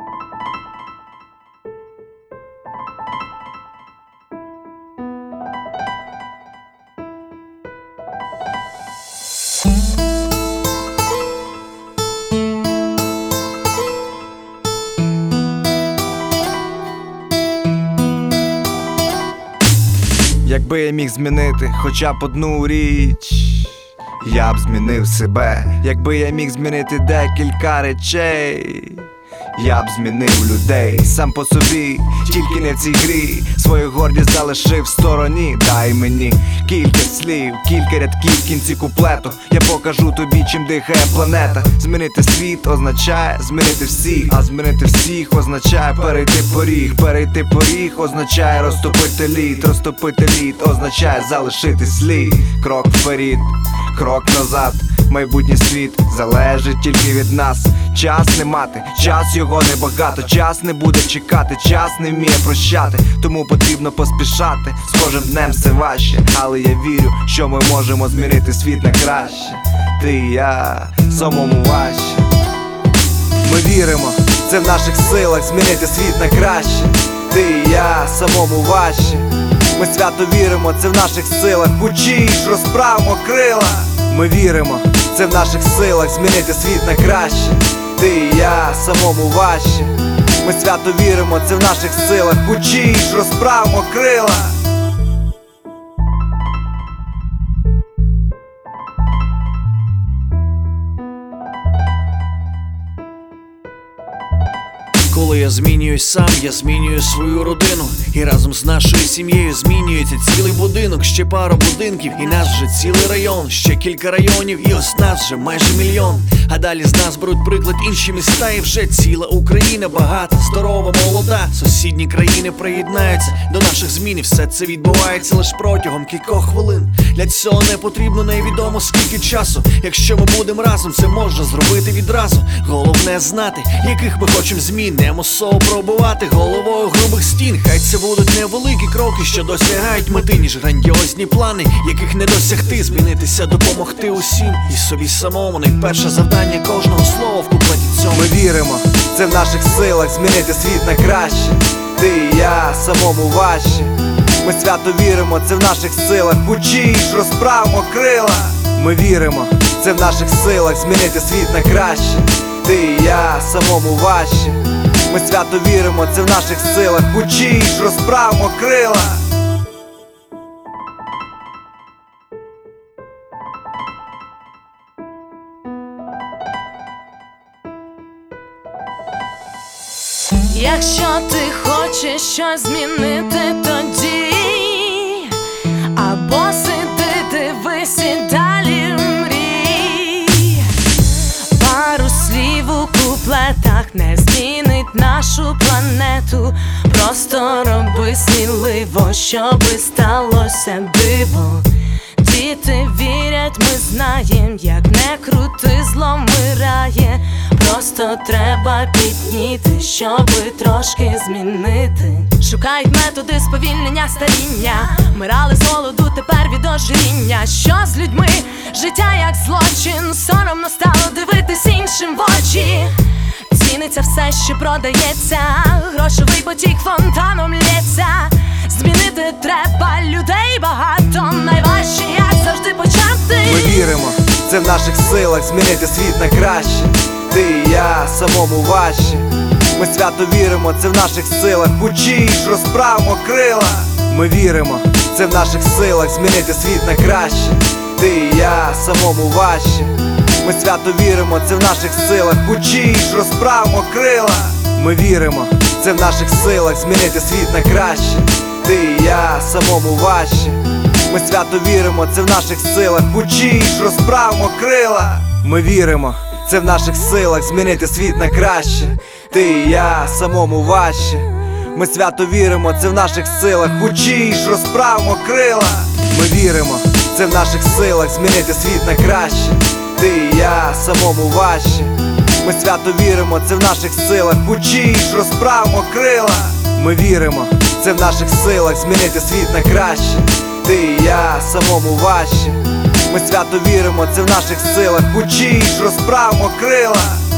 Якби я міг змінити хоча б одну річ, я б змінив себе. Якби я міг змінити декілька речей, я б змінив людей. Сам по собі, тільки не в цій грі. Свою гордість залишив в стороні. Дай мені кілька слів, кілька рядків в кінці куплету. Я покажу тобі, чим дихає планета. Змінити світ означає змінити всіх, а змінити всіх означає перейти поріг. Перейти поріг означає розтопити лід. Розтопити лід означає залишити слід. Крок вперед, крок назад. Майбутній світ залежить тільки від нас. Час не мати, час його небагато. Час не буде чекати, час не вміє прощати. Тому потрібно поспішати, з кожним днем все важче. Але я вірю, що ми можемо змінити світ на краще. Ти і я, самому важче. Ми віримо, це в наших силах змінити світ на краще. Ти і я, самому важче. Ми свято віримо, це в наших силах. Учиш, розправимо крила. Ми віримо, це в наших силах змінити світ на краще. Ти і я, самому важче. Ми свято віримо, це в наших силах. Учиш, розправимо крила. Коли я змінююсь сам, я змінюю свою родину. І разом з нашою сім'єю змінюється цілий будинок. Ще пара будинків, і нас вже цілий район. Ще кілька районів, і ось нас вже майже мільйон. А далі з нас беруть приклад інші міста. І вже ціла Україна багата, здорова, молода. Сусідні країни приєднаються до наших змін. І все це відбувається лише протягом кількох хвилин. Для цього не потрібно невідомо скільки часу. Якщо ми будемо разом, це можна зробити відразу. Головне знати, яких ми хочемо змін. Не мусово пробувати головою грубих стін. Хай це будуть невеликі кроки, що досягають мети, ніж грандіозні плани, яких не досягти. Змінитися, допомогти усім і собі самому. Найперше завдання кожного слова в куплеті цьому. Ми віримо, це в наших силах змінити світ на краще. Ти і я, самому важче. Ми свято віримо, це в наших силах. Учиш, розправимо крила. Ми віримо, це в наших силах змінити світ на краще. Ти і я, самому важче. Ми свято віримо, це в наших силах. Учиш, розправимо крила. Якщо ти хочеш щось змінити, тоді або сиди, дивись і далі мрій. Пару слів у куплетах не змінить нашу планету. Просто роби сміливо, щоби сталося диво. Діти вірять, ми знаєм, як не крути, зло вмирає. Просто треба підніти, щоби трошки змінити. Шукають методи сповільнення старіння. Вмирали з голоду, тепер від ожиріння. Що з людьми? Життя як злочин. Соромно стало дивитись іншим в очі. Ціниться все, що продається. Грошовий потік фонтаном лється. Змінити треба, людей багато. Найважче, як завжди, почати. Ми віримо, це в наших силах змінити світ на краще. Ти і я, самому важче. Ми свято віримо, це в наших силах. Учиш, розправимо крила. Ми віримо, це в наших силах змінити світ на краще. Ти і я, самому важче. Ми свято віримо, це в наших силах. Учиш, розправимо крила. Ми віримо, це в наших силах змінити світ на краще. Ти і я, самому важче. Ми свято віримо, це в наших силах. Учиш, розправимо крила. Ми віримо, це в наших силах змінити світ на краще. Ти і я, самому важче. Ми свято віримо, це в наших силах. Учиш, розправимо крила. Ми віримо, це в наших силах змінити світ на краще. Ти і я, самому важче. Ми свято віримо, це в наших силах. Учиш, розправимо крила. Ми віримо, це в наших силах змінити світ на краще. Ти і я, самому важче. Ми свято віримо, це в наших силах. Учиш, розправимо крила.